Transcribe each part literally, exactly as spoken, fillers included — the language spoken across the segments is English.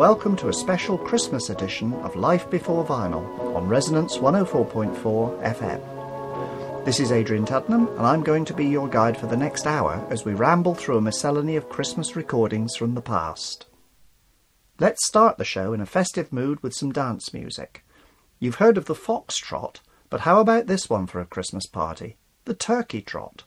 welcome to a special Christmas edition of Life Before Vinyl on Resonance one oh four point four F M. This is Adrian Tuddenham, and I'm going to be your guide for the next hour as we ramble through a miscellany of Christmas recordings from the past. Let's start the show in a festive mood with some dance music. You've heard of the Foxtrot, but how about this one for a Christmas party? The Turkey Trot.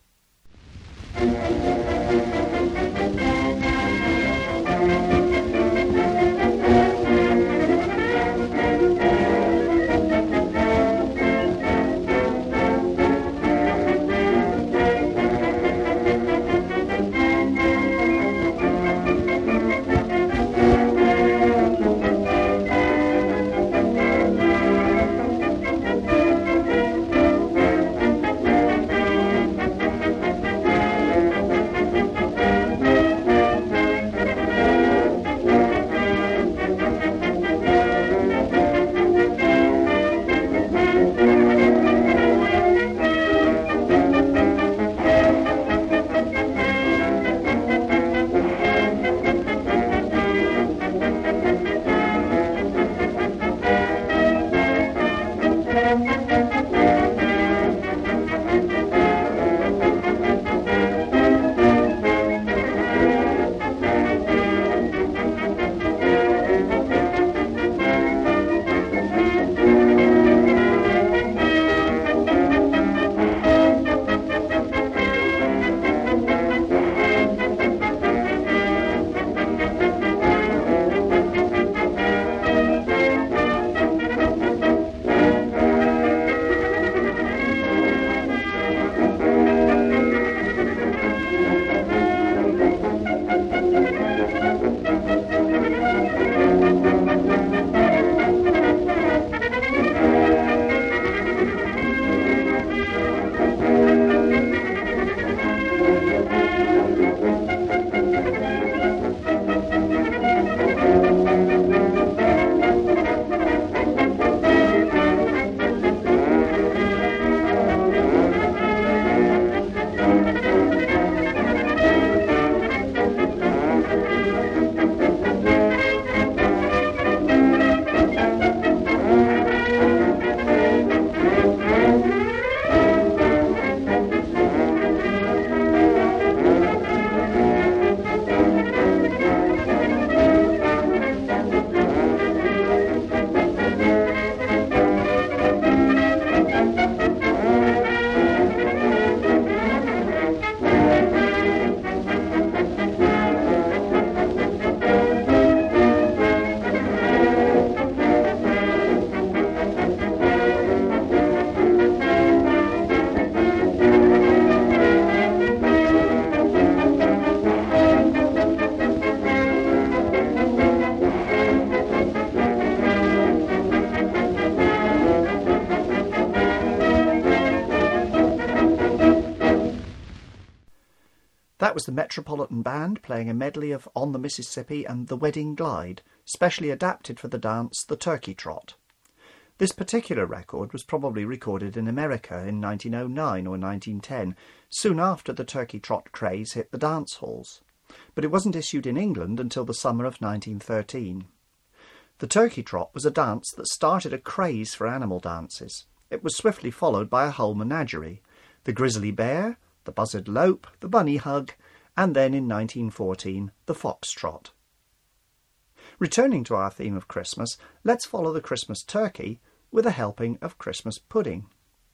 That was the Metropolitan Band playing a medley of On the Mississippi and The Wedding Glide, specially adapted for the dance The Turkey Trot. This particular record was probably recorded in America in nineteen oh nine or nineteen ten, soon after the Turkey Trot craze hit the dance halls. But it wasn't issued in England until the summer of nineteen thirteen. The Turkey Trot was a dance that started a craze for animal dances. It was swiftly followed by a whole menagerie: the grizzly bear, the buzzard lope, the bunny hug, and then in nineteen fourteen, the foxtrot. Returning to our theme of Christmas, let's follow the Christmas turkey with a helping of Christmas pudding.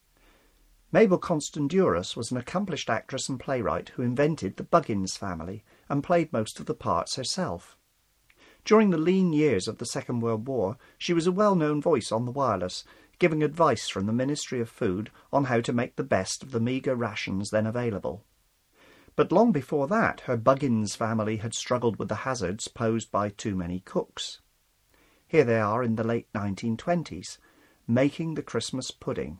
Mabel Constanduros was an accomplished actress and playwright who invented the Buggins family and played most of the parts herself. During the lean years of the Second World War, she was a well-known voice on the wireless, giving advice from the Ministry of Food on how to make the best of the meagre rations then available. But long before that, her Buggins family had struggled with the hazards posed by too many cooks. Here they are in the late nineteen twenties, making the Christmas pudding.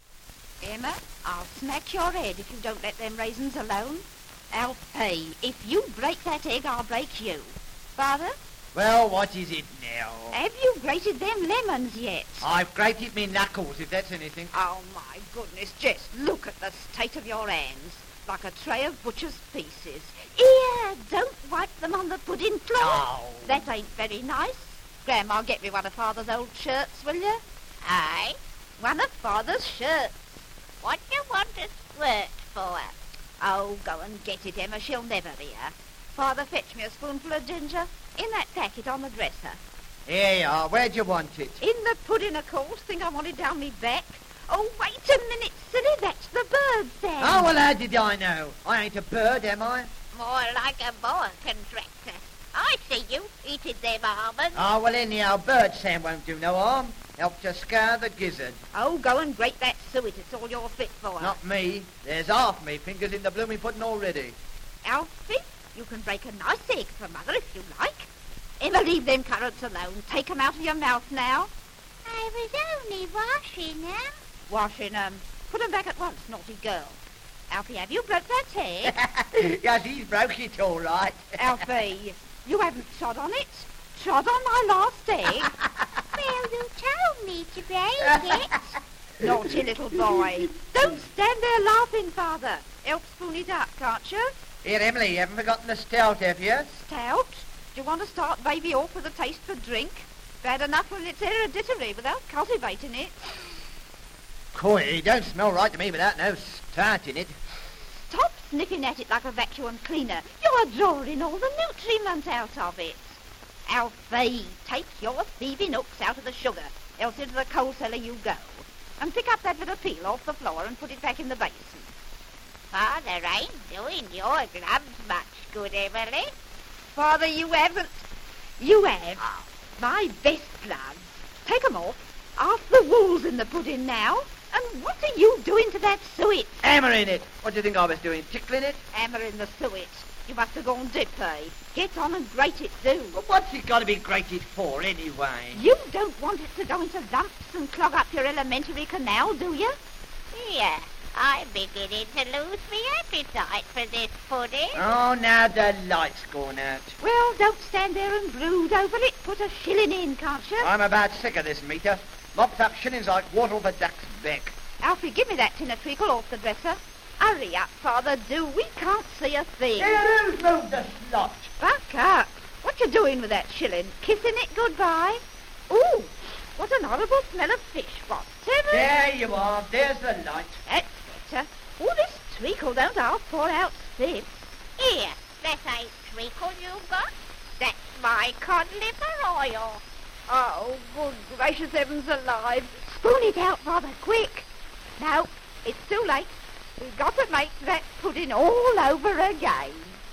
Emma, I'll smack your head if you don't let them raisins alone. Alfie, if you break that egg, I'll break you. Father? Well, what is it now? Have you grated them lemons yet? I've grated me knuckles, if that's anything. Oh, my goodness, just look at the state of your hands. Like a tray of butcher's pieces. Here, don't wipe them on the pudding cloth. Oh. That ain't very nice. Grandma, get me one of Father's old shirts, will you? Aye? One of Father's shirts. What do you want a squirt for? Oh, go and get it, Emma. She'll never hear. Father, fetch me a spoonful of ginger in that packet on the dresser. Here you are. Where'd you want it? In the pudding, of course. Think I want it down me back? Oh, wait a minute, silly. That's the bird, Sam. Oh, well, how did I know? I ain't a bird, am I? More like a boa contractor. I see you eating them almonds. Oh, well, anyhow, bird Sam won't do no harm. Help to scour the gizzard. Oh, go and grate that suet. It's all you're fit for. Not me. There's half me fingers in the blooming pudding already. Alfie, you can break a nice egg for Mother if you like. Emma, leave them currants alone. Take 'em out of your mouth now. I was only washing them. Washing 'em. Put 'em back at once, naughty girl. Alfie, have you broke that egg? Yes, he's broke it all right. Alfie, you haven't trod on it. Trod on my last egg. Well, you told me to break it. Naughty little boy. Don't stand there laughing, Father. Help spoon it up, can't you? Here, Emily, you haven't forgotten the stout, have you? Stout? Do you want to start baby off with a taste for drink? Bad enough when it's hereditary without cultivating it. Coy, it don't smell right to me without no start in it. Stop sniffing at it like a vacuum cleaner. You're drawing all the nutriment out of it. Alfie, take your thieving hooks out of the sugar, else into the coal cellar you go. And pick up that bit of peel off the floor and put it back in the basin. Father ain't doing your gloves much good, Emily. Father, you haven't. You have. My best gloves. Take 'em off. Half the wool's in the pudding now. And what are you doing to that suet? Hammer in it. What do you think I was doing, tickling it? Hammer in the suet. You must have gone dip, eh? Get on and grate it, do. Well, what's it got to be grated for, anyway? You don't want it to go into lumps and clog up your alimentary canal, do you? Here, I'm beginning to lose my appetite for this pudding. Oh, now the light's gone out. Well, don't stand there and brood over it. Put a shilling in, can't you? I'm about sick of this meter. Mops up shillings like water off a duck's back. Alfie, give me that tin of treacle off the dresser. Hurry up, Father, do. We can't see a thing. Here, who's moved the slot? Buck up. What you doing with that shilling? Kissing it goodbye? Ooh, what an horrible smell of fish. What, Terry? There you are. There's the light. That's better. All this treacle don't half pour out sips. Here, that ain't treacle you got. That's my cod liver oil. Oh, good gracious heavens alive. Spoon it out, Father, quick. No, it's too late. We've got to make that pudding all over again.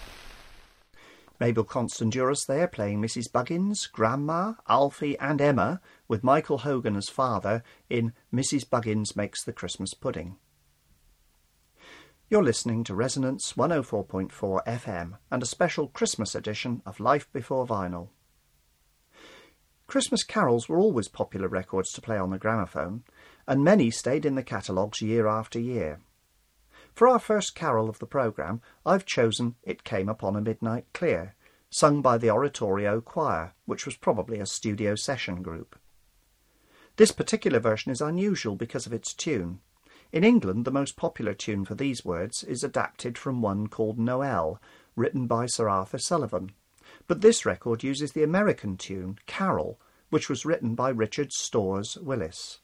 Mabel Constanduras there playing Missus Buggins, Grandma, Alfie and Emma with Michael Hogan as father in Missus Buggins Makes the Christmas Pudding. You're listening to Resonance one oh four point four F M and a special Christmas edition of Life Before Vinyl. Christmas carols were always popular records to play on the gramophone, and many stayed in the catalogues year after year. For our first carol of the programme, I've chosen It Came Upon a Midnight Clear, sung by the Oratorio Choir, which was probably a studio session group. This particular version is unusual because of its tune. In England, the most popular tune for these words is adapted from one called Noel, written by Sir Arthur Sullivan. But this record uses the American tune, Carol, which was written by Richard Storrs Willis.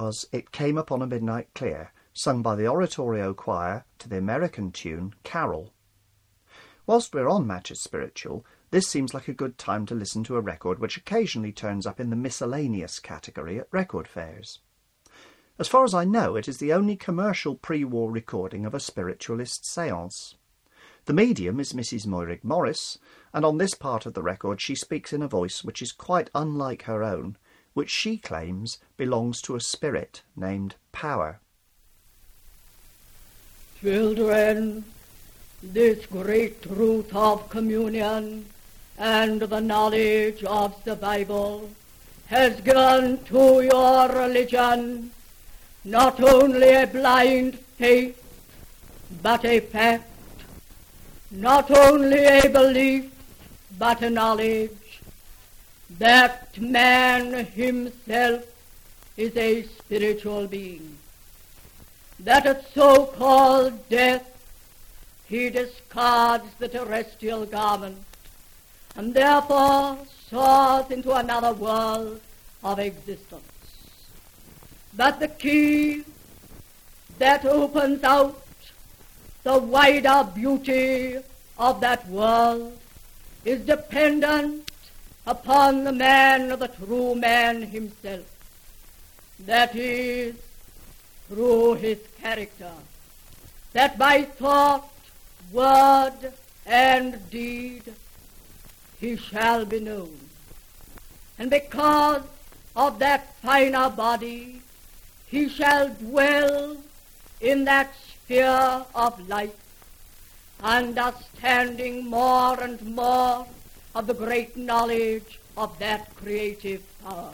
was It Came Upon a Midnight Clear, sung by the Oratorio Choir to the American tune Carol. Whilst we're on Matches Spiritual, this seems like a good time to listen to a record which occasionally turns up in the miscellaneous category at record fairs. As far as I know, it is the only commercial pre-war recording of a spiritualist séance. The medium is Missus Moirig Morris, and on this part of the record she speaks in a voice which is quite unlike her own, which she claims belongs to a spirit named Power. Children, this great truth of communion and the knowledge of the Bible has given to your religion not only a blind faith, but a fact, not only a belief, but a knowledge that man himself is a spiritual being, that at so-called death he discards the terrestrial garment and therefore soars into another world of existence. But the key that opens out the wider beauty of that world is dependent upon the man, the true man himself. That is, through his character, that by thought, word, and deed he shall be known. And because of that finer body, he shall dwell in that sphere of light, understanding more and more of the great knowledge of that creative power.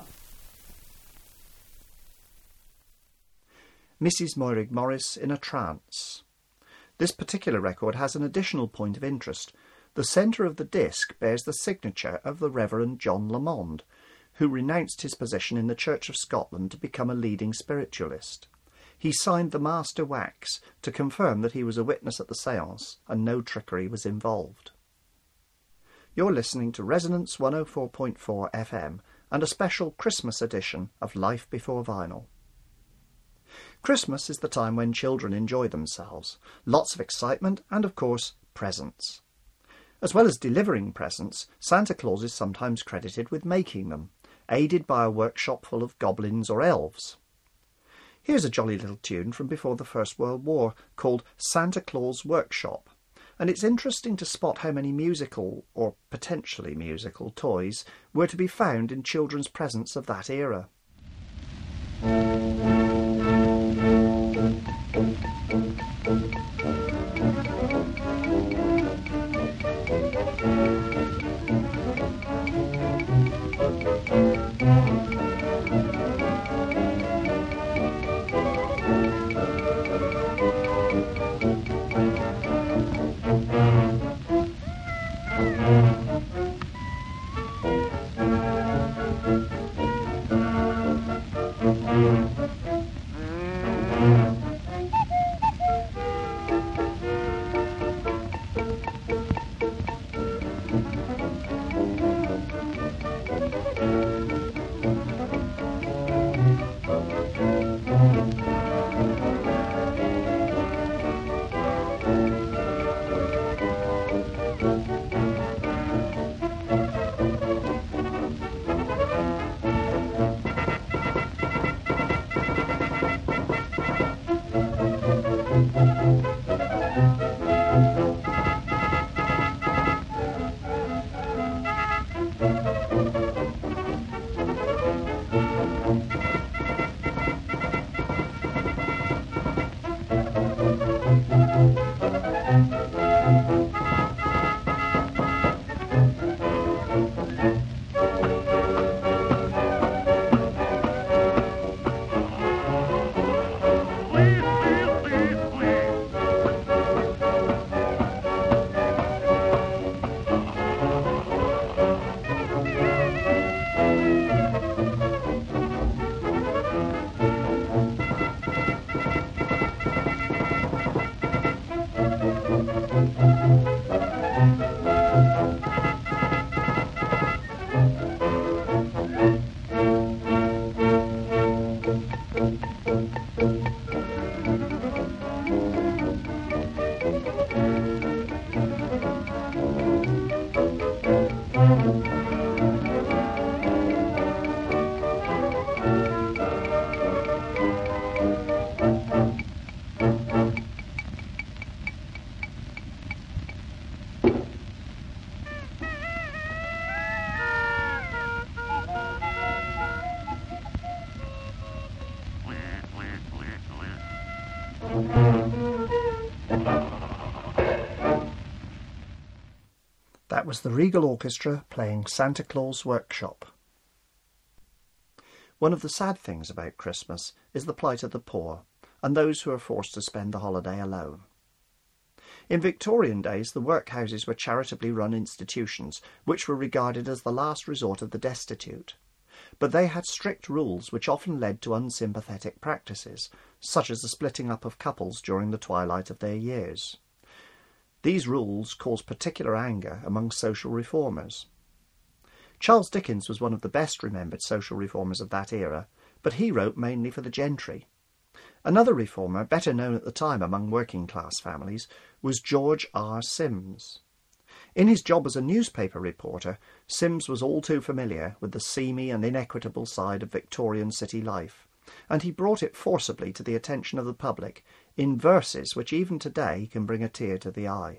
Missus Moirig Morris in a trance. This particular record has an additional point of interest. The centre of the disc bears the signature of the Reverend John Lamond, who renounced his position in the Church of Scotland to become a leading spiritualist. He signed the Master Wax to confirm that he was a witness at the séance and no trickery was involved. You're listening to Resonance one oh four point four F M and a special Christmas edition of Life Before Vinyl. Christmas is the time when children enjoy themselves, lots of excitement and, of course, presents. As well as delivering presents, Santa Claus is sometimes credited with making them, aided by a workshop full of goblins or elves. Here's a jolly little tune from before the First World War called Santa Claus Workshop, and it's interesting to spot how many musical, or potentially musical, toys were to be found in children's presents of that era. That was the Regal Orchestra playing Santa Claus Workshop. One of the sad things about Christmas is the plight of the poor and those who are forced to spend the holiday alone. In Victorian days, the workhouses were charitably run institutions which were regarded as the last resort of the destitute. But they had strict rules which often led to unsympathetic practices, such as the splitting up of couples during the twilight of their years. These rules caused particular anger among social reformers. Charles Dickens was one of the best remembered social reformers of that era, but he wrote mainly for the gentry. Another reformer, better known at the time among working-class families, was George R. Sims. In his job as a newspaper reporter, Sims was all too familiar with the seamy and inequitable side of Victorian city life, and he brought it forcibly to the attention of the public in verses which even today can bring a tear to the eye.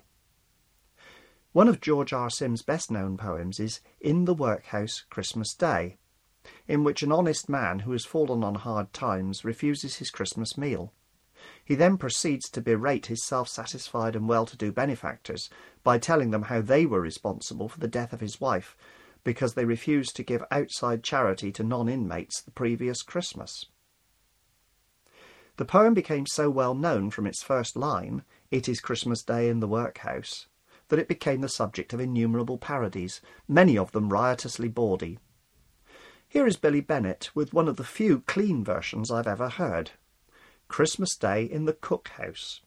One of George R. Sims' best-known poems is In the Workhouse, Christmas Day, in which an honest man who has fallen on hard times refuses his Christmas meal. He then proceeds to berate his self-satisfied and well-to-do benefactors by telling them how they were responsible for the death of his wife because they refused to give outside charity to non-inmates the previous Christmas. The poem became so well known from its first line, "It is Christmas Day in the workhouse," that it became the subject of innumerable parodies, many of them riotously bawdy. Here is Billy Bennett with one of the few clean versions I've ever heard. Christmas Day in the Cookhouse.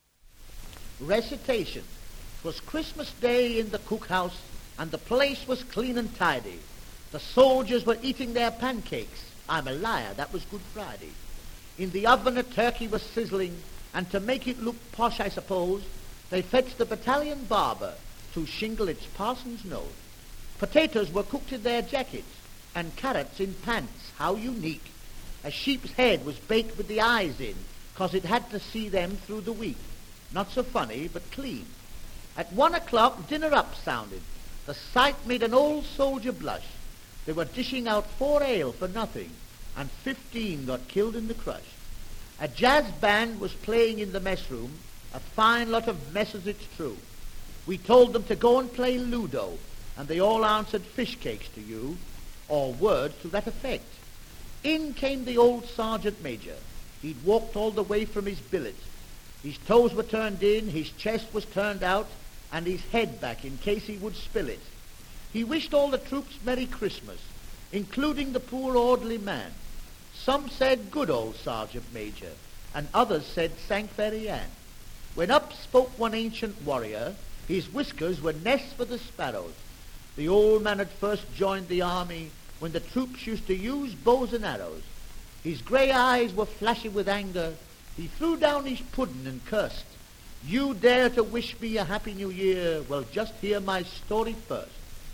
Recitation. 'Twas Christmas Day in the cookhouse, and the place was clean and tidy. The soldiers were eating their pancakes. I'm a liar, that was Good Friday. In the oven a turkey was sizzling, and to make it look posh, I suppose, they fetched the battalion barber to shingle its parson's nose. Potatoes were cooked in their jackets, and carrots in pants. How unique. A sheep's head was baked with the eyes in, 'cause it had to see them through the week. Not so funny, but clean. At one o'clock, dinner up sounded. The sight made an old soldier blush. They were dishing out four ale for nothing, and fifteen got killed in the crush. A jazz band was playing in the mess room, a fine lot of messes, it's true. We told them to go and play Ludo, and they all answered fish cakes to you, or words to that effect. In came the old sergeant major. He'd walked all the way from his billet. His toes were turned in, his chest was turned out, and his head back in case he would spill it. He wished all the troops Merry Christmas, including the poor orderly man. Some said, "Good old Sergeant Major," and others said, "Sank Very Ann." When up spoke one ancient warrior, his whiskers were nests for the sparrows. The old man had first joined the army when the troops used to use bows and arrows. His grey eyes were flashing with anger. He threw down his pudding and cursed. "You dare to wish me a happy new year? Well, just hear my story first.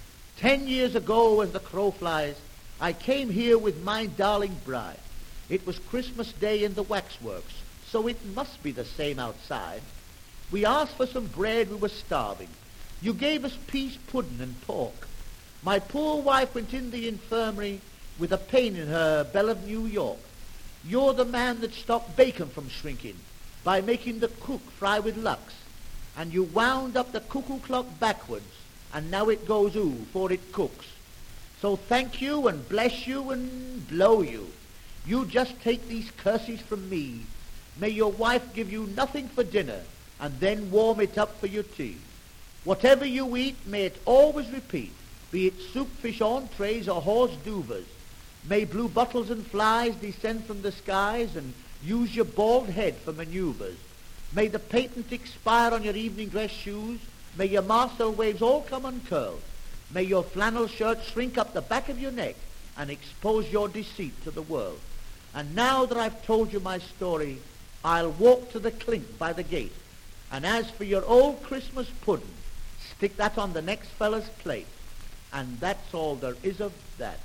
Ten years ago, as the crow flies, I came here with my darling bride. It was Christmas Day in the waxworks, so it must be the same outside. We asked for some bread, we were starving. You gave us peas pudding and pork. My poor wife went in the infirmary with a pain in her belle of New York. You're the man that stopped bacon from shrinking by making the cook fry with Lux. And you wound up the cuckoo clock backwards, and now it goes ooh, for it cooks. So thank you and bless you and blow you. You just take these curses from me. May your wife give you nothing for dinner, and then warm it up for your tea. Whatever you eat, may it always repeat, be it soup, fish, entrees, or horse duvers. May blue bottles and flies descend from the skies and use your bald head for maneuvers. May the patent expire on your evening dress shoes. May your Marcel waves all come uncurled. May your flannel shirt shrink up the back of your neck and expose your deceit to the world. And now that I've told you my story, I'll walk to the clink by the gate. And as for your old Christmas pudding, stick that on the next fellow's plate. And that's all there is of that.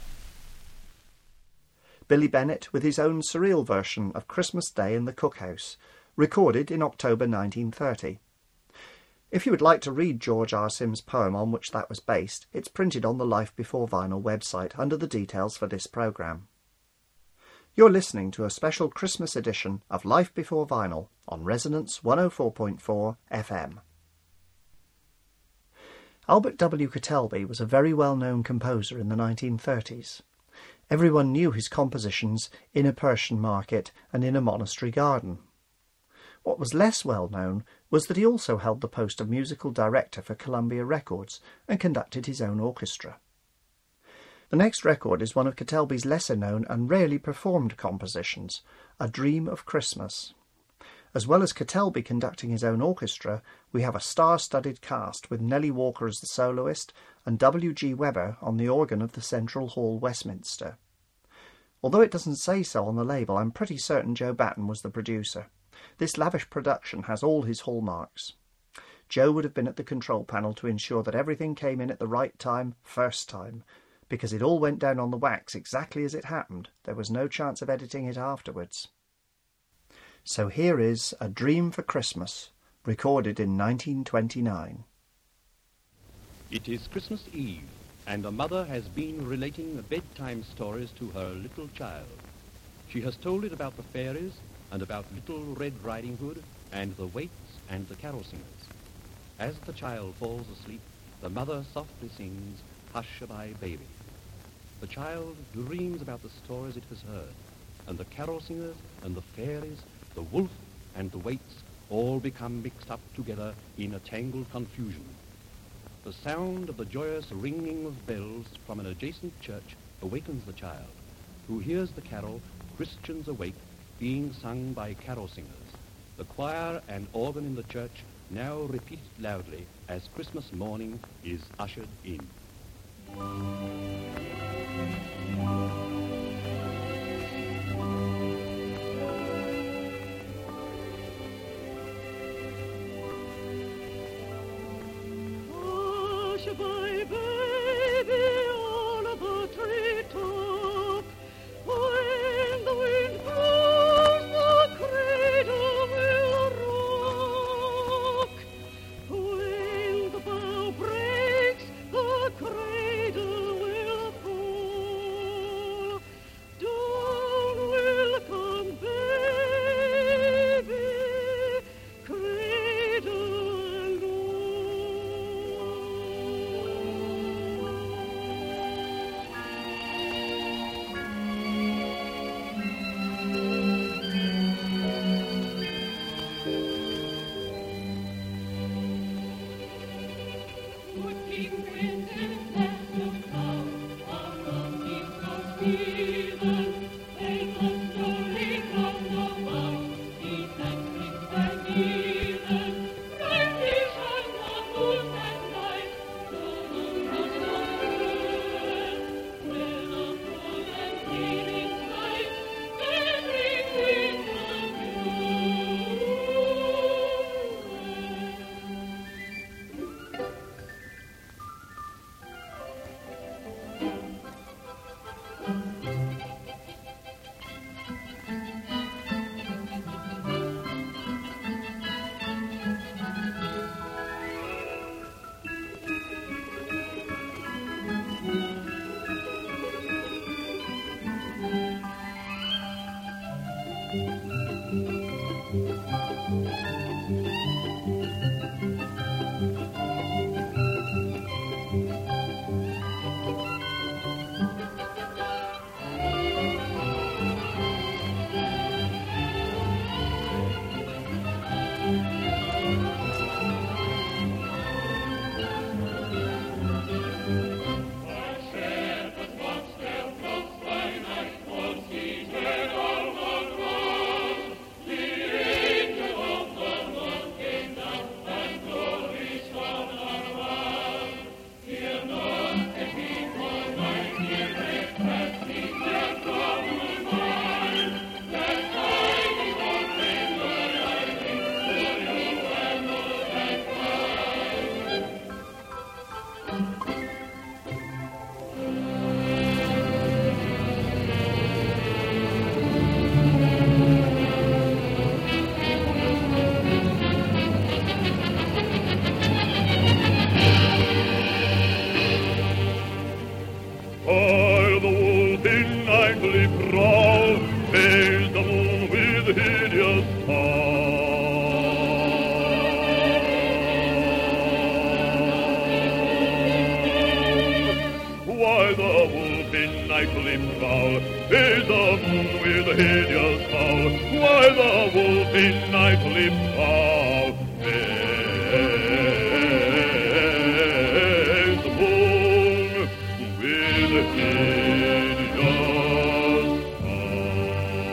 Billy Bennett with his own surreal version of Christmas Day in the Cookhouse, recorded in October nineteen thirty. If you would like to read George R. Sims' poem on which that was based, it's printed on the Life Before Vinyl website under the details for this programme. You're listening to a special Christmas edition of Life Before Vinyl on Resonance one oh four point four F M. Albert W. Ketelby was a very well-known composer in the nineteen thirties. Everyone knew his compositions In a Persian Market and In a Monastery Garden. What was less well known was that he also held the post of musical director for Columbia Records and conducted his own orchestra. The next record is one of Ketelby's lesser-known and rarely performed compositions, A Dream of Christmas. As well as Ketelby conducting his own orchestra, we have a star-studded cast with Nellie Walker as the soloist and W G Webber on the organ of the Central Hall, Westminster. Although it doesn't say so on the label, I'm pretty certain Joe Batten was the producer. This lavish production has all his hallmarks. Joe would have been at the control panel to ensure that everything came in at the right time, first time, because it all went down on the wax exactly as it happened. There was no chance of editing it afterwards. So here is A Dream for Christmas, recorded in nineteen twenty-nine. It is Christmas Eve, and a mother has been relating bedtime stories to her little child. She has told it about the fairies, and about Little Red Riding Hood, and the Waits, and the carol singers. As the child falls asleep, the mother softly sings, Hush-a-bye, baby. The child dreams about the stories it has heard, and the carol singers, and the fairies, the wolf, and the Waits all become mixed up together in a tangled confusion. The sound of the joyous ringing of bells from an adjacent church awakens the child, who hears the carol, Christians Awake, being sung by carol singers. The choir and organ in the church now repeat loudly as Christmas morning is ushered in. Hush-a-bye, baby, on the treetop. When the wind blows, the cradle will rock. When the bough breaks, the cradle will fall. Down will come baby, cradle and slim prowl is the moon with a hideous howl, while the wolf in nightly prowl is the moon with a hideous howl.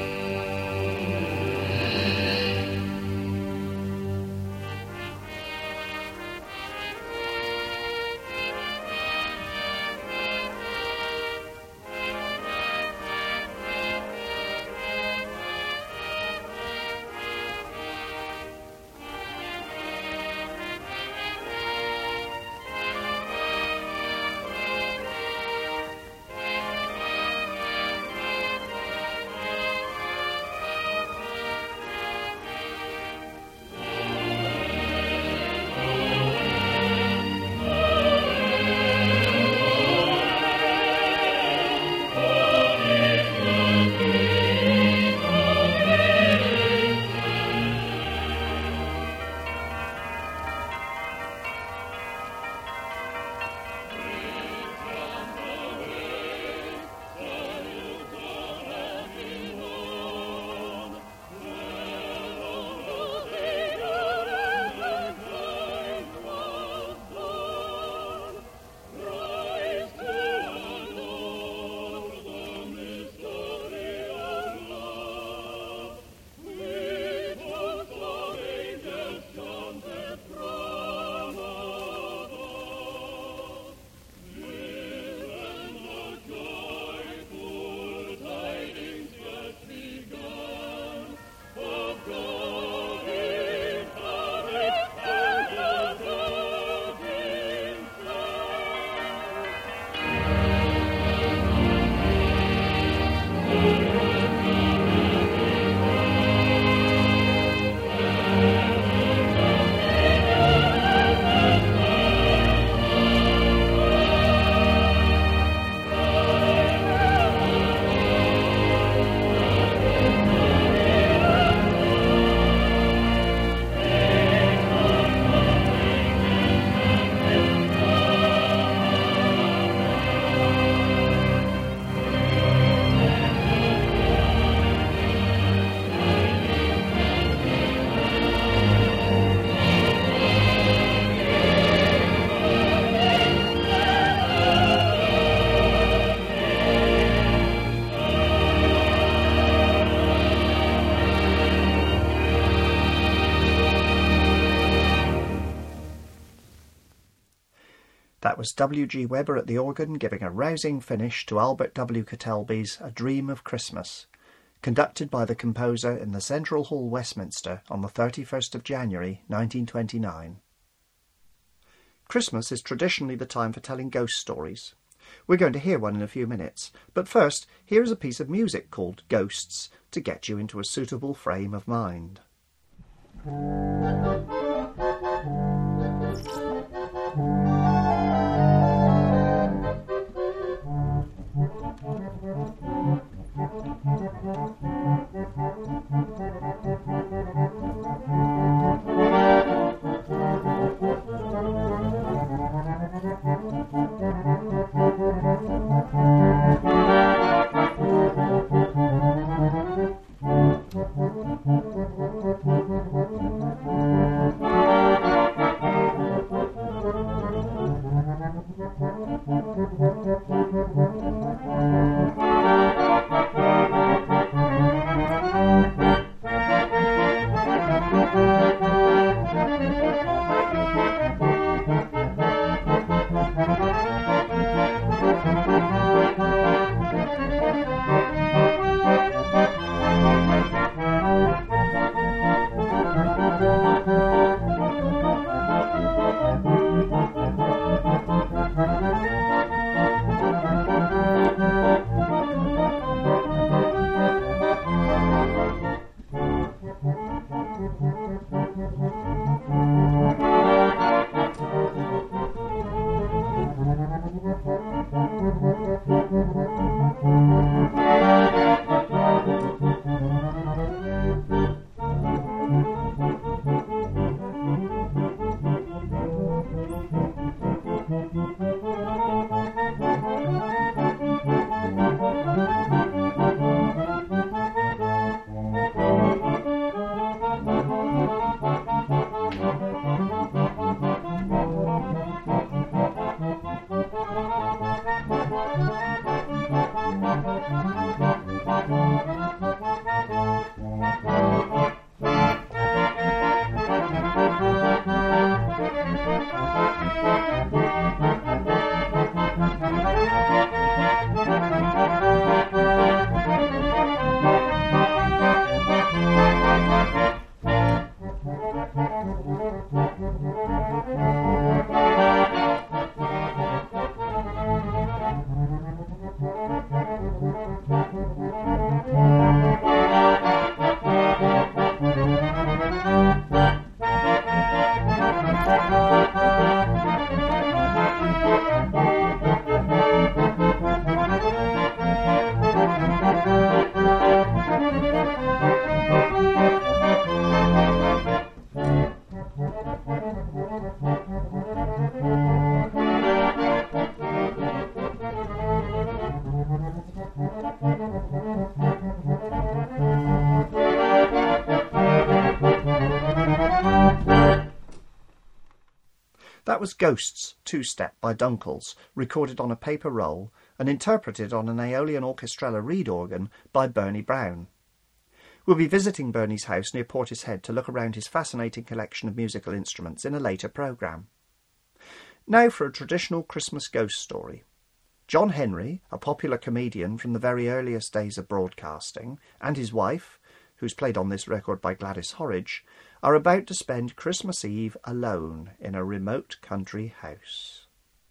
That was W G Weber at the organ giving a rousing finish to Albert W. Catelby's A Dream of Christmas, conducted by the composer in the Central Hall, Westminster, on the thirty-first of January nineteen twenty-nine. Christmas is traditionally the time for telling ghost stories. We're going to hear one in a few minutes, but first, here is a piece of music called Ghosts to get you into a suitable frame of mind. That was Ghosts Two-Step by Dunkels, recorded on a paper roll and interpreted on an Aeolian Orchestrella reed organ by Bernie Brown. We'll be visiting Bernie's house near Portishead to look around his fascinating collection of musical instruments in a later programme. Now for a traditional Christmas ghost story. John Henry, a popular comedian from the very earliest days of broadcasting, and his wife, who's played on this record by Gladys Horridge, are about to spend Christmas Eve alone in a remote country house.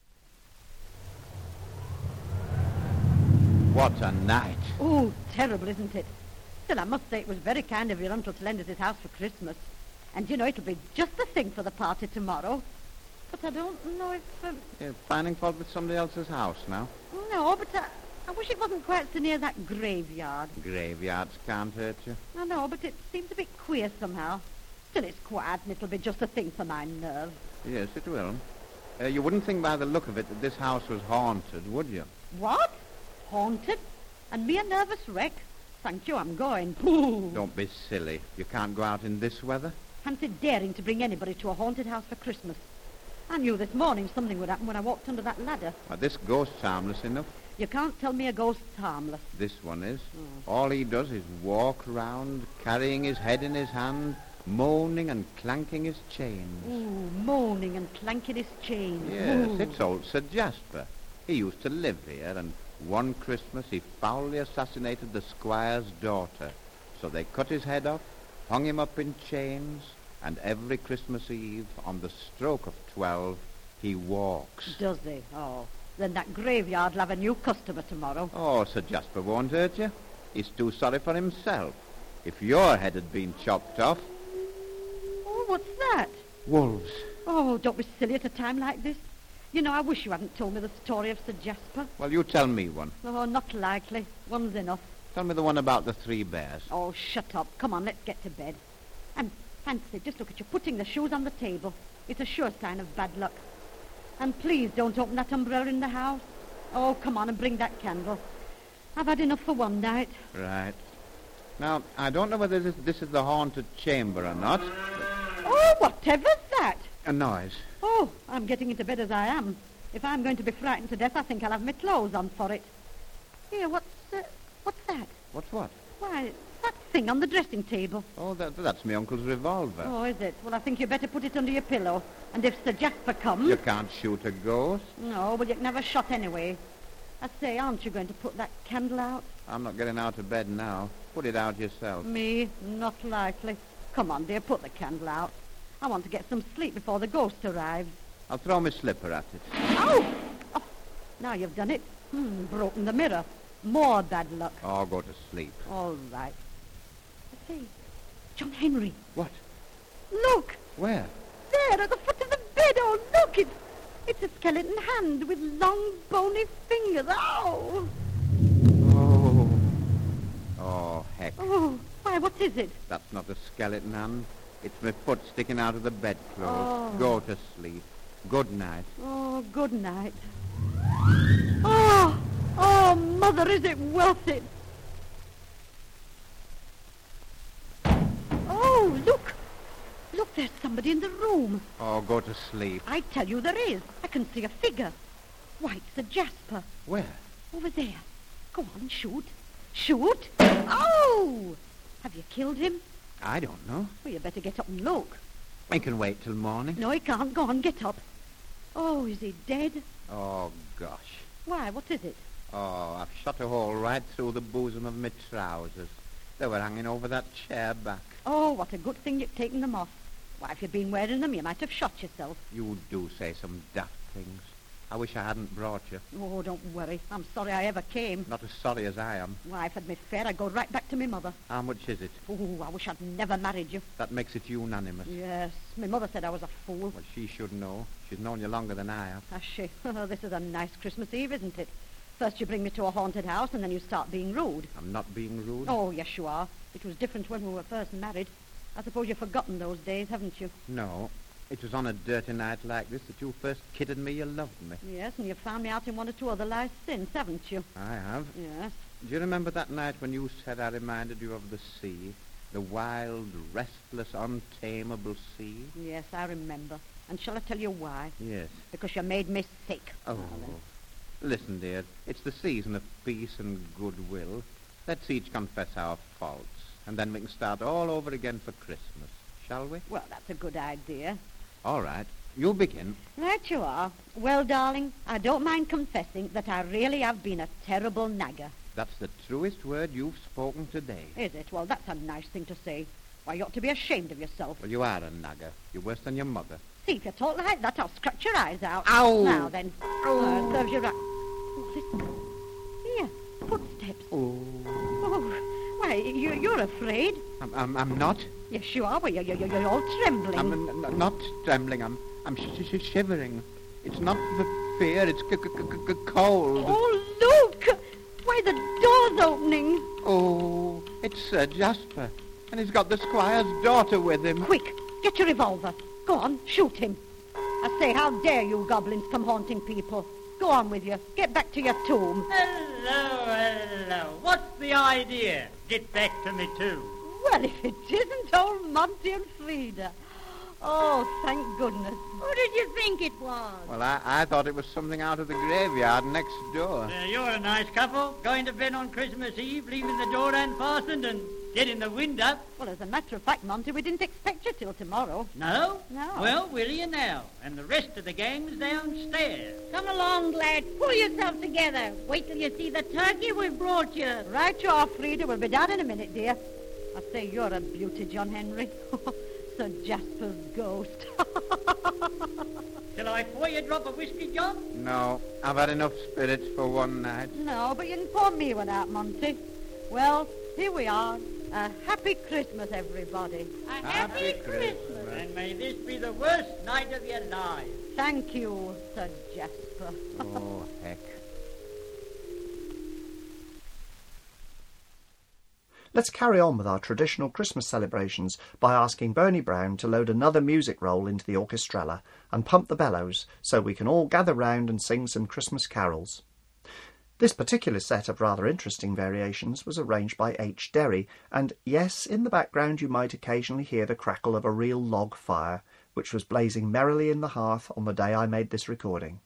What a night. Oh, terrible, isn't it? Still, I must say it was very kind of your uncle to lend us his house for Christmas. And, you know, it'll be just the thing for the party tomorrow. But I don't know if... Um... You're finding fault with somebody else's house now? No, but I, I wish it wasn't quite so near that graveyard. Graveyards can't hurt you. I know, but it seems a bit queer somehow. Still, it's quiet and it'll be just the thing for my nerves. Yes, it will. Uh, you wouldn't think by the look of it that this house was haunted, would you? What? Haunted? And me a nervous wreck? Thank you, I'm going. Don't be silly. You can't go out in this weather. Fancy daring to bring anybody to a haunted house for Christmas. I knew this morning something would happen when I walked under that ladder. Well, this ghost's harmless enough. You can't tell me a ghost's harmless. This one is. Oh. All he does is walk round, carrying his head in his hand, moaning and clanking his chains. Ooh, moaning and clanking his chains. Yes, Ooh. it's old Sir Jasper. He used to live here, and one Christmas he foully assassinated the squire's daughter. So they cut his head off, hung him up in chains, and every Christmas Eve, on the stroke of twelve, he walks. Does he? Oh. Then that graveyard'll have a new customer tomorrow. Oh, Sir Jasper won't hurt you. He's too sorry for himself. If your head had been chopped off... Oh, what's that? Wolves. Oh, don't be silly at a time like this. You know, I wish you hadn't told me the story of Sir Jasper. Well, you tell me one. Oh, not likely. One's enough. Tell me the one about the three bears. Oh, shut up. Come on, let's get to bed. And fancy, just look at you putting the shoes on the table. It's a sure sign of bad luck. And please don't open that umbrella in the house. Oh, come on and bring that candle. I've had enough for one night. Right. Now, I don't know whether this, this is the haunted chamber or not. Oh, whatever's that? A noise. Oh, I'm getting into bed as I am. If I'm going to be frightened to death, I think I'll have my clothes on for it. Here, what's, uh, what's that? What's what? Why, that thing on the dressing table. Oh, that, that's my uncle's revolver. Oh, is it? Well, I think you better put it under your pillow. And if Sir Jasper comes... You can't shoot a ghost. No, well, you can have a shot anyway. I say, aren't you going to put that candle out? I'm not getting out of bed now. Put it out yourself. Me? Not likely. Come on, dear, put the candle out. I want to get some sleep before the ghost arrives. I'll throw my slipper at it. Ow! Oh, now you've done it. Hmm, broken the mirror. More bad luck. Oh, go to sleep. All right. I say, John Henry. What? Look! Where? There, at the foot of the bed. Oh, look! It's, it's a skeleton hand with long, bony fingers. Oh! Oh. Oh, heck. Oh, why, what is it? That's not a skeleton hand. It's my foot sticking out of the bedclothes. Oh. Go to sleep. Good night. Oh, good night. Oh, oh, Mother, is it worth it? Oh, look. Look, there's somebody in the room. Oh, go to sleep. I tell you there is. I can see a figure. Why, it's Sir Jasper. Where? Over there. Go on, shoot. Shoot. Oh! Have you killed him? I don't know. Well, you better get up and look. I can wait till morning. No, he can't. Go on, get up. Oh, is he dead? Oh, gosh. Why, what is it? Oh, I've shot a hole right through the bosom of my trousers. They were hanging over that chair back. Oh, what a good thing you've taken them off. Why, if you'd been wearing them, you might have shot yourself. You do say some daft things. I wish I hadn't brought you. Oh, don't worry. I'm sorry I ever came. Not as sorry as I am. Why, if I'd been fair, I'd go right back to my mother. How much is it? Oh, I wish I'd never married you. That makes it unanimous. Yes, my mother said I was a fool. Well, she should know. She's known you longer than I have. Has she? Oh, this is a nice Christmas Eve, isn't it? First you bring me to a haunted house, and then you start being rude. I'm not being rude. Oh, yes, you are. It was different when we were first married. I suppose you've forgotten those days, haven't you? No. It was on a dirty night like this that you first kidded me you loved me. Yes, and you've found me out in one or two other lies since, haven't you? I have. Yes. Do you remember that night when you said I reminded you of the sea? The wild, restless, untamable sea? Yes, I remember. And shall I tell you why? Yes. Because you made me sick. Oh. Now then. Listen, dear, it's the season of peace and goodwill. Let's each confess our faults, and then we can start all over again for Christmas, shall we? Well, that's a good idea. All right. You begin. Right you are. Well, darling, I don't mind confessing that I really have been a terrible nagger. That's the truest word you've spoken today. Is it? Well, that's a nice thing to say. Why, you ought to be ashamed of yourself. Well, you are a nagger. You're worse than your mother. See, if you talk like that, I'll scratch your eyes out. Ow! Now then. Oh, serves you right. Listen. Here, footsteps. Oh. Oh, why, you, you're afraid? I'm, I'm, I'm not. Yes, you are. Well, you're, you're, you're all trembling. I'm n- n- not trembling. I'm, I'm sh- sh- shivering. It's not the fear. It's c- c- c- c- cold. Oh, look! Why, the door's opening. Oh, it's Sir Jasper. And he's got the squire's daughter with him. Quick, get your revolver. Go on, shoot him. I say, how dare you goblins come haunting people? Go on with you. Get back to your tomb. Hello, hello. What's the idea? Get back to me, too. Well, if it isn't old Monty and Frida. Oh, thank goodness. Who did you think it was? Well, I, I thought it was something out of the graveyard next door. Uh, you're a nice couple. Going to bed on Christmas Eve, leaving the door unfastened and getting the wind up. Well, as a matter of fact, Monty, we didn't expect you till tomorrow. No? No. Well, we're here now, and the rest of the gang's downstairs. Come along, lad. Pull yourself together. Wait till you see the turkey we've brought you. Right you are, Frida. We'll be down in a minute, dear. I say, you're a beauty, John Henry. Sir Jasper's ghost. Shall I pour you a drop of whiskey, John? No, I've had enough spirits for one night. No, but you can pour me one out, Monty. Well, here we are. A happy Christmas, everybody. A happy, Happy Christmas. Christmas. And may this be the worst night of your lives. Thank you, Sir Jasper. Oh, heck. Let's carry on with our traditional Christmas celebrations by asking Bernie Brown to load another music roll into the orchestrella and pump the bellows so we can all gather round and sing some Christmas carols. This particular set of rather interesting variations was arranged by H. Derry, and yes, in the background you might occasionally hear the crackle of a real log fire, which was blazing merrily in the hearth on the day I made this recording.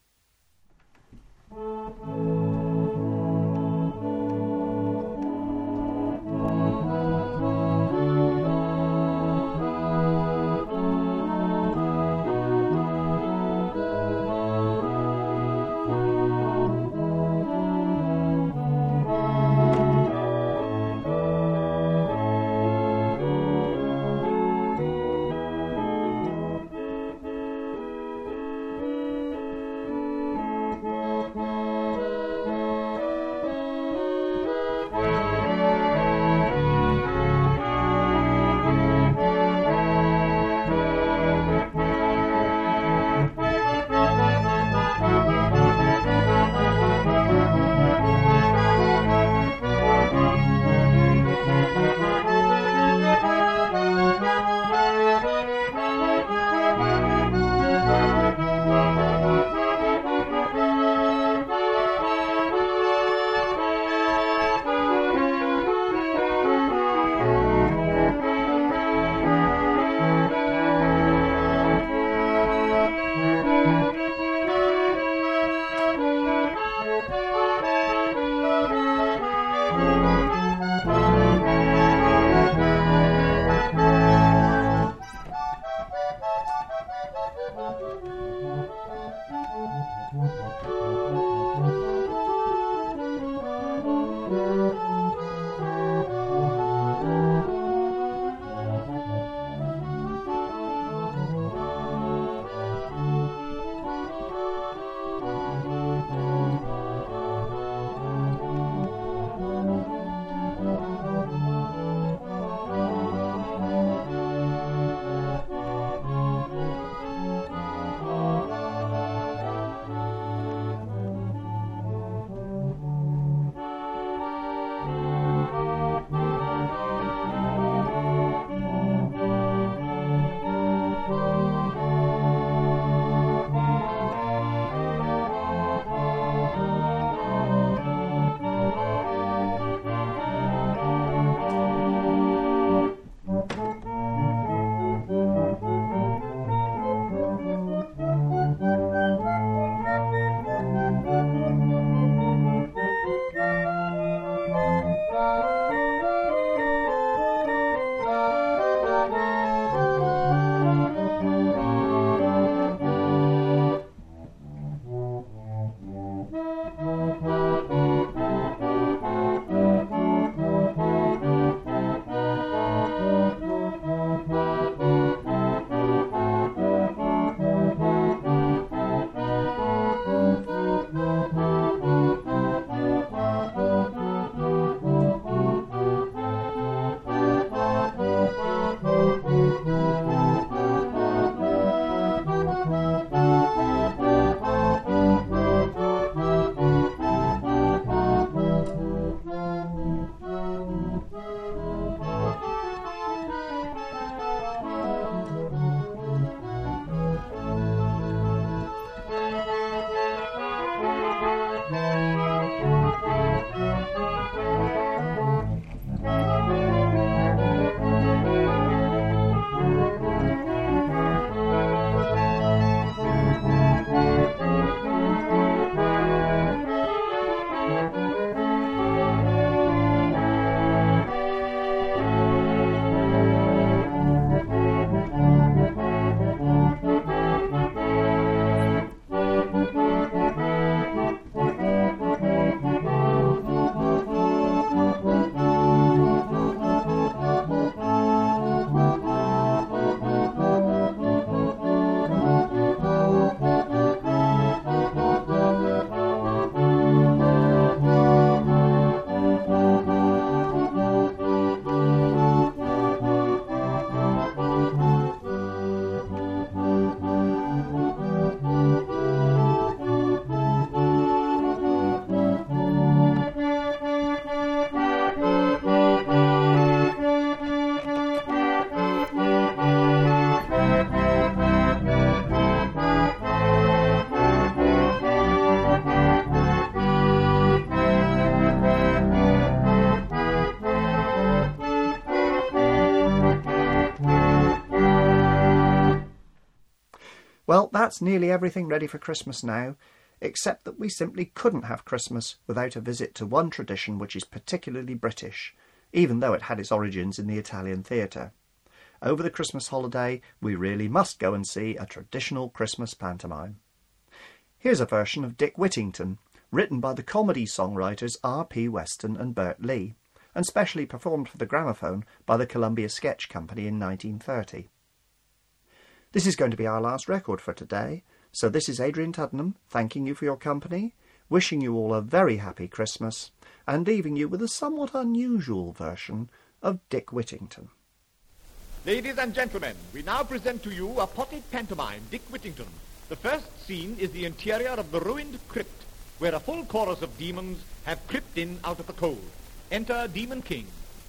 Well, that's nearly everything ready for Christmas now, except that we simply couldn't have Christmas without a visit to one tradition which is particularly British, even though it had its origins in the Italian theatre. Over the Christmas holiday, we really must go and see a traditional Christmas pantomime. Here's a version of Dick Whittington, written by the comedy songwriters R P Weston and Bert Lee, and specially performed for the gramophone by the Columbia Sketch Company in nineteen thirty. This is going to be our last record for today, so this is Adrian Tuddenham thanking you for your company, wishing you all a very happy Christmas, and leaving you with a somewhat unusual version of Dick Whittington. Ladies and gentlemen, we now present to you a potted pantomime, Dick Whittington. The first scene is the interior of the ruined crypt, where a full chorus of demons have crept in out of the cold. Enter Demon King.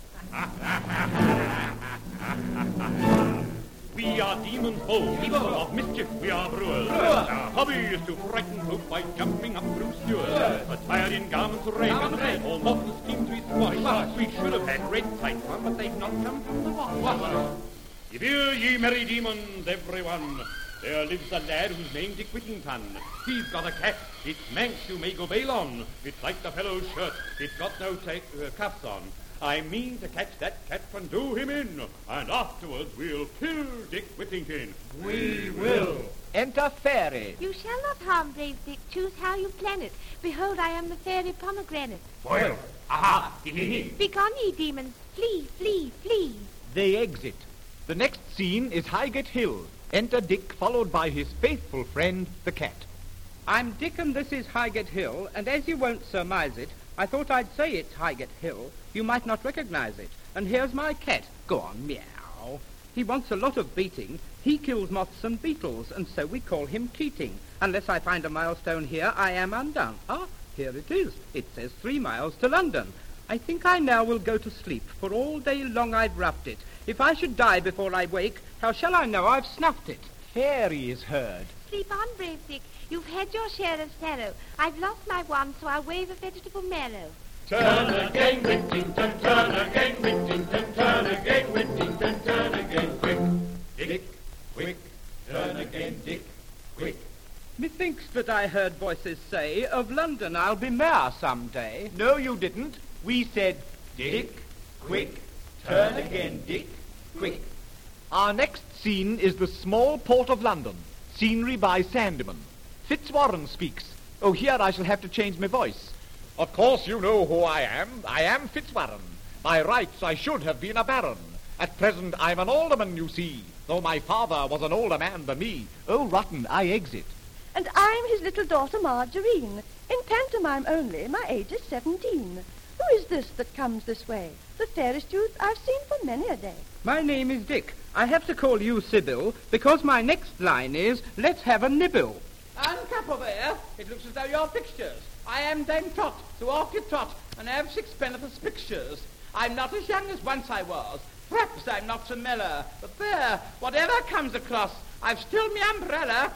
We are demons bold, evil of mischief, we are brewers. Our hobby is to frighten folk by jumping up through sewers. Attired in garments red, all mortal schemes we squash. We should have had red tights on, but they've not come from the wash. If hear ye merry demons, everyone, there lives a lad who's named Dick Whittington. He's got a cat, it's Manx, you may go bail on. It's like the fellow's shirt, it's got no ta- uh, cuffs on. I mean to catch that cat and do him in, and afterwards we'll kill Dick Whittington. We will. Enter Fairy. You shall not harm brave Dick. Choose how you plan it. Behold, I am the fairy pomegranate. Well, aha, hee hee hee. Begone, ye demons. Flee, flee, flee. They exit. The next scene is Highgate Hill. Enter Dick, followed by his faithful friend, the cat. I'm Dick and this is Highgate Hill, and as you won't surmise it, I thought I'd say it's Highgate Hill. You might not recognize it. And here's my cat. Go on, meow. He wants a lot of beating. He kills moths and beetles, and so we call him Keating. Unless I find a milestone here, I am undone. Ah, here it is. It says three miles to London. I think I now will go to sleep, for all day long I've rubbed it. If I should die before I wake, how shall I know I've snuffed it? Fairy is heard. Sleep on, brave Dick. You've had your share of sorrow. I've lost my wand, so I'll wave a vegetable marrow. Turn again, Whittington, turn again, Whittington, turn again, Whittington, turn again, quick. Dick, quick, turn again, Dick, quick. Methinks that I heard voices say, of London I'll be mayor some day. No, you didn't. We said, Dick, quick, turn again, Dick, quick. Our next scene is the small port of London. Scenery by Sandeman. Fitzwarren speaks. Oh, here I shall have to change my voice. Of course you know who I am. I am Fitzwarren. By rights I should have been a baron. At present I'm an alderman, you see, though my father was an older man than me. Oh, rotten, I exit. And I'm his little daughter Margarine. In pantomime only, my age is seventeen. Who is this that comes this way? The fairest youth I've seen for many a day. My name is Dick. I have to call you Sybil, because my next line is, let's have a nibble. Uncouple there. It looks as though you're fixtures. I am Dame Trot, who off you trot, and have sixpence for pictures. I'm not as young as once I was. Perhaps I'm not so mellow. But there, whatever comes across, I've still me umbrella.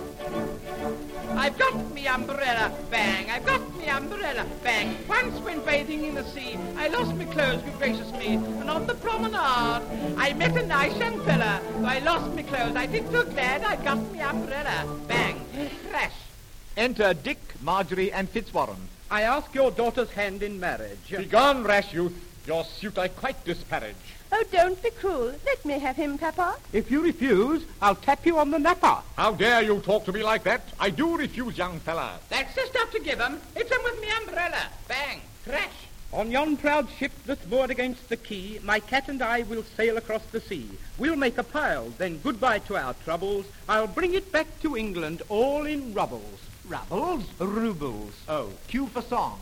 I've got me umbrella, bang. I've got me umbrella, bang. Once when bathing in the sea, I lost me clothes, good gracious me. And on the promenade, I met a nice young fella. Though I lost me clothes, I did so glad I got me umbrella, bang. Crash. Enter Dick, Marjorie, and Fitzwarren. I ask your daughter's hand in marriage. Begone, rash youth. Your suit I quite disparage. Oh, don't be cruel. Let me have him, Papa. If you refuse, I'll tap you on the napper. How dare you talk to me like that? I do refuse, young fella. That's the stuff to give 'em. Hit 'em with me umbrella. Bang. Crash. On yon proud ship that's moored against the quay, my cat and I will sail across the sea. We'll make a pile, then goodbye to our troubles. I'll bring it back to England all in rubbles. Rubbles? Rubles. Oh, cue for song.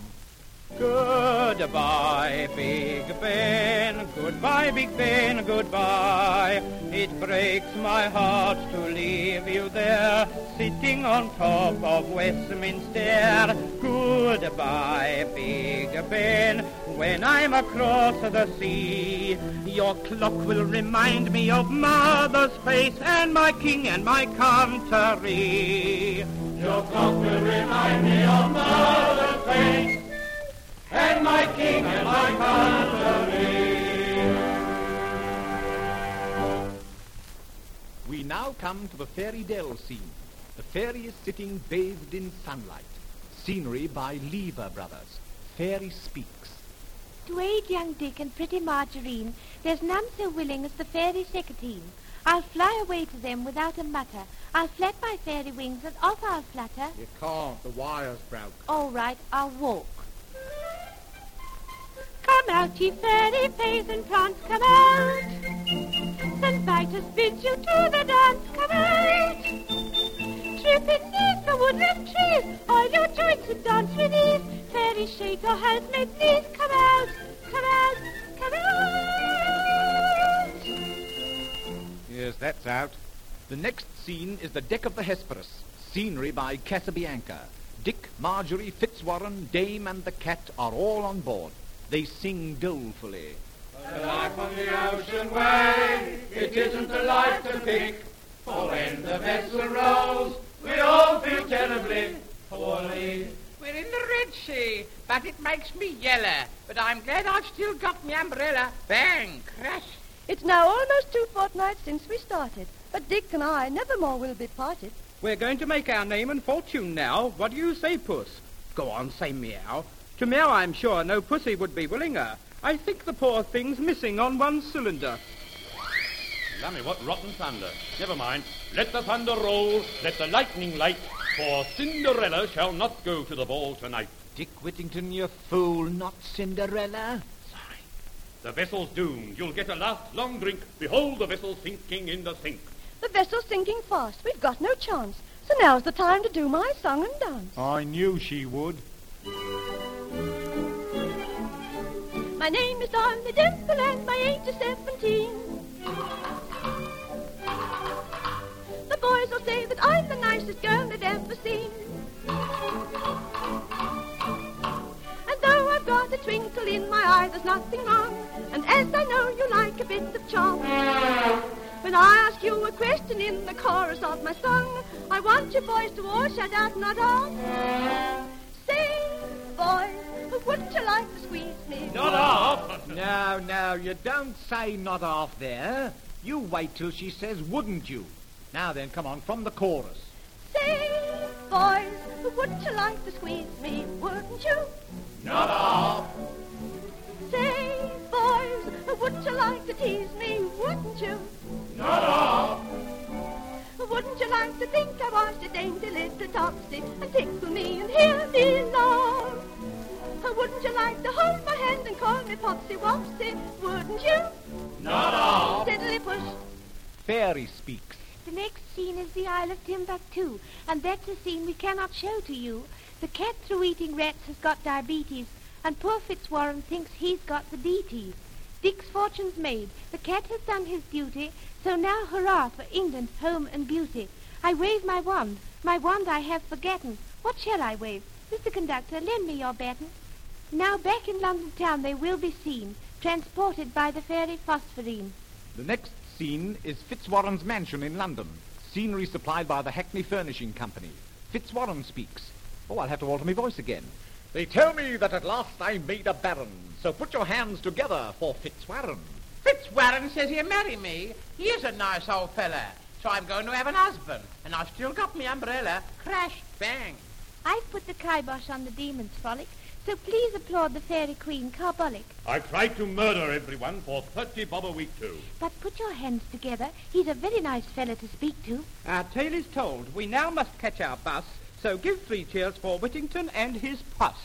Goodbye, Big Ben, goodbye, Big Ben, goodbye. It breaks my heart to leave you there, sitting on top of Westminster. Goodbye, Big Ben, when I'm across the sea. Your clock will remind me of Mother's face and my king and my country. Your clock will remind me of Mother's face and my king and my country. We now come to the Fairy Dell scene. The fairy is sitting bathed in sunlight. Scenery by Lever Brothers. Fairy speaks. To aid young Dick and pretty Margarine, there's none so willing as the fairy Secatine. I'll fly away to them without a mutter. I'll flap my fairy wings and off I'll flutter. You can't, the wire's broke. All right, I'll walk. Come out, ye fairy fays and prance, come out. St. Vitus bids you to the dance, come out. Trip beneath the woodland trees, all your joints and dance with ease. Fairy shake your housemaid knees, come out, come out, come out. Yes, that's out. The next scene is the deck of the Hesperus. Scenery by Casabianca. Dick, Marjorie, Fitzwarren, Dame and the cat are all on board. They sing dolefully. The life on the ocean way, it isn't a life to pick. For when the vessel rolls, we all feel terribly poorly. We're in the Red Sea, but it makes me yeller. But I'm glad I've still got my umbrella. Bang! Crash! It's now almost two fortnights since we started, but Dick and I nevermore will be parted. We're going to make our name and fortune now. What do you say, Puss? Go on, say meow. To meow, I'm sure no pussy would be willinger. I think the poor thing's missing on one cylinder. Lummy, what rotten thunder. Never mind. Let the thunder roll, let the lightning light, for Cinderella shall not go to the ball tonight. Dick Whittington, you fool, not Cinderella. The vessel's doomed. You'll get a last long drink. Behold the vessel sinking in the sink. The vessel's sinking fast. We've got no chance. So now's the time to do my song and dance. I knew she would. My name is Darnley Dimple and my age is seventeen. The boys will say that I'm the nicest girl they've ever seen. And though I've got a twinkle in my eye, there's nothing wrong. And as I know you like a bit of charm, when I ask you a question in the chorus of my song, I want you boys to all shout out, not on. Sing, boys, wouldn't you like to squeeze me? Not off! No, no, you don't say not off there. You wait till she says, wouldn't you? Now then, come on, from the chorus. Sing, boys, wouldn't you like to squeeze me? Wouldn't you? Not off! Say, boys, wouldn't you like to tease me? Wouldn't you? Not off! Wouldn't you like to think I was a dainty little topsy and tickle me and hear me laugh? Wouldn't you like to hold my hand and call me Popsy Wopsy? Wouldn't you? Not off! Diddly push. Fairy speaks. The next scene is the Isle of Timbuktu, and that's a scene we cannot show to you. The cat, through eating rats, has got diabetes, and poor Fitzwarren thinks he's got the D T. Dick's fortune's made. The cat has done his duty, so now hurrah for England, home and beauty. I wave my wand. My wand I have forgotten. What shall I wave? Mister Conductor, lend me your baton. Now back in London town they will be seen, transported by the fairy Phosphorine. The next scene is Fitzwarren's mansion in London. Scenery supplied by the Hackney Furnishing Company. Fitzwarren speaks. Oh, I'll have to alter my voice again. They tell me that at last I made a baron, so put your hands together for Fitzwarren. Fitzwarren says he'll marry me. He is a nice old fella. So I'm going to have an husband. And I've still got my umbrella. Crash, bang. I've put the kibosh on the demon's frolic, so please applaud the fairy queen, Carbolic. I've tried to murder everyone for thirty bob a week, too. But put your hands together. He's a very nice fella to speak to. Our tale is told. We now must catch our bus. So give three cheers for Whittington and his puss.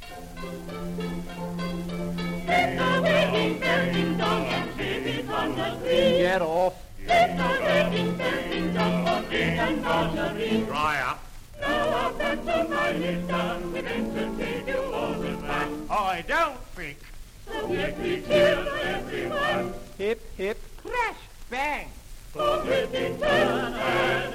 Get off. Dry up. I don't think. Hip, hip. Crash, bang. For Whittington and